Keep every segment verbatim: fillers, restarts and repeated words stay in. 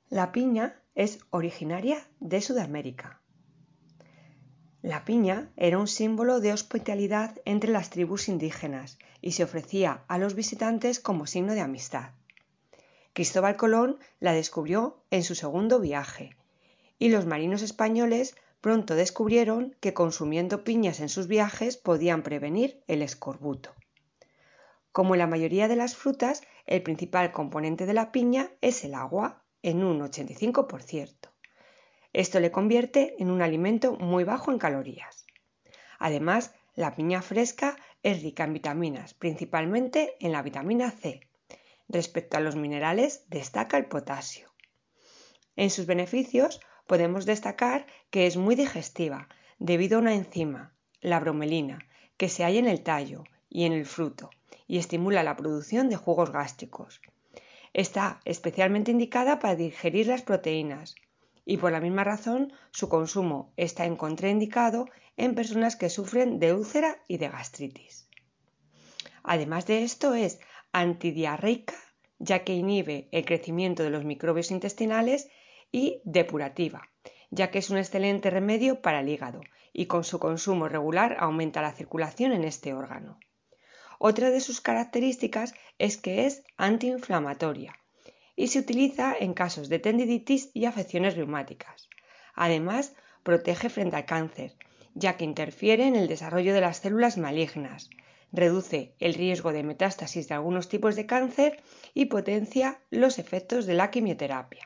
La piña es originaria de Sudamérica. La piña era un símbolo de hospitalidad entre las tribus indígenas y se ofrecía a los visitantes como signo de amistad. Cristóbal Colón la descubrió en su segundo viaje y los marinos españoles pronto descubrieron que consumiendo piñas en sus viajes podían prevenir el escorbuto. Como en la mayoría de las frutas, el principal componente de la piña es el agua, en un ochenta y cinco por ciento. Esto le convierte en un alimento muy bajo en calorías. Además, la piña fresca es rica en vitaminas, principalmente en la vitamina C. Respecto a los minerales, destaca el potasio. En sus beneficios podemos destacar que es muy digestiva, debido a una enzima, la bromelina, que se halla en el tallo y en el fruto, y estimula la producción de jugos gástricos. Está especialmente indicada para digerir las proteínas y por la misma razón su consumo está en contraindicado en personas que sufren de úlcera y de gastritis. Además de esto es antidiarreica, ya que inhibe el crecimiento de los microbios intestinales, y depurativa, ya que es un excelente remedio para el hígado y con su consumo regular aumenta la circulación en este órgano. Otra de sus características es que es antiinflamatoria y se utiliza en casos de tendinitis y afecciones reumáticas. Además, protege frente al cáncer, ya que interfiere en el desarrollo de las células malignas, reduce el riesgo de metástasis de algunos tipos de cáncer y potencia los efectos de la quimioterapia.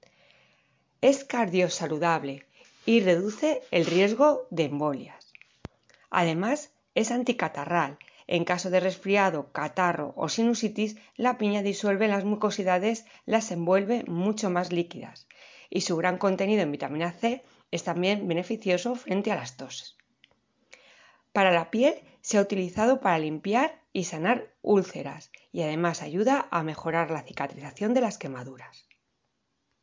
Es cardiosaludable y reduce el riesgo de embolias. Además, es anticatarral. En caso de resfriado, catarro o sinusitis, la piña disuelve las mucosidades, las envuelve mucho más líquidas y su gran contenido en vitamina C es también beneficioso frente a las toses. Para la piel se ha utilizado para limpiar y sanar úlceras y además ayuda a mejorar la cicatrización de las quemaduras.